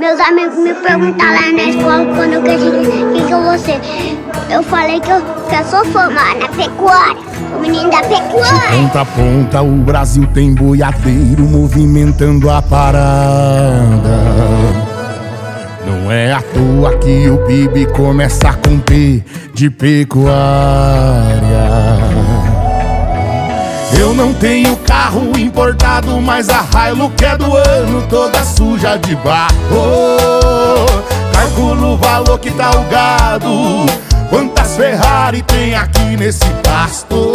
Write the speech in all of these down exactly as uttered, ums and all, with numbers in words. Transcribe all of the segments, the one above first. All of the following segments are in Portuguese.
Meus amigos me perguntaram lá na escola quando eu cresci, o que que eu vou ser? Eu falei que eu, que eu sou formada na pecuária, o menino da pecuária. De ponta a ponta o Brasil tem boiadeiro movimentando a parada. Não é à toa que o P I B começa com P de pecuária. Eu não tenho carro importado, mas a Hilux é do ano, toda suja de barro. Calculo o valor que tá o gado, quantas Ferrari tem aqui nesse pasto.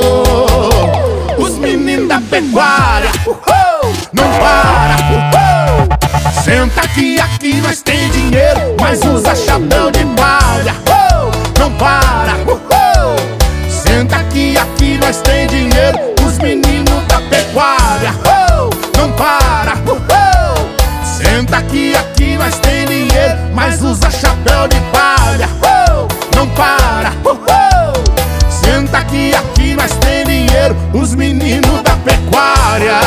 Os meninos da pecuária, uhul, não para, uhul. Senta aqui, aqui nós tem dinheiro, mas usa chapéu de palha, uhul, não para, uhul. Senta aqui, aqui nós tem dinheiro, os meninos da pecuária, uhul, não para, uhul. Senta aqui, aqui nós tem dinheiro, mas usa chapéu de palha, uhul, não para, uhul. Senta aqui, aqui nós tem dinheiro, os meninos da pecuária.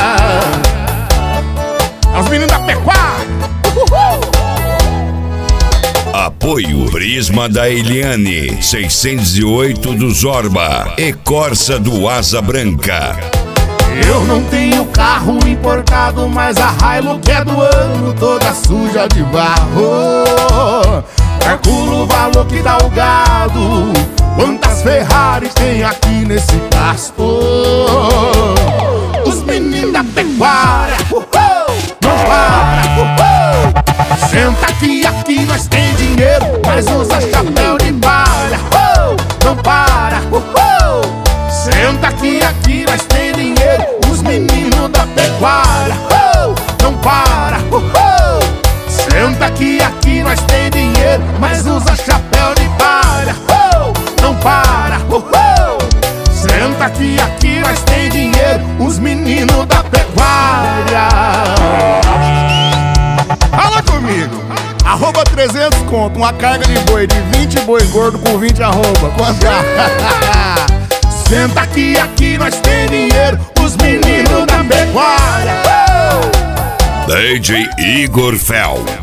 Os meninos da pecuária, uhul. Apoio Prisma da Eliane, seiscentos e oito do Zorba e Corsa do Asa Branca. Eu não tenho carro importado, mas a Hilux é do ano, toda suja de barro. Calculo o valor que dá o gado, quantas Ferrari tem aqui nesse pasto. Os meninos da pecuária, uhul, não para, uhul. Senta aqui, aqui nós tem dinheiro, mas usa chapéu de palha, uhul, não para, uhul. Senta aqui, aqui nós tem dinheiro, os meninos da pecuária, uhul, não para, uhul. Senta aqui, aqui nós tem dinheiro, mas usa chapéu de palha, uhul, não para, uhul. Senta aqui, aqui nós tem dinheiro, os meninos da pecuária. Fala comigo. Arroba trezentos conto, uma carga de boi de vinte boi gordo com vinte arroba. Quanto? Senta aqui, aqui nós tem dinheiro, os meninos da pecuária. D J Igor Fel.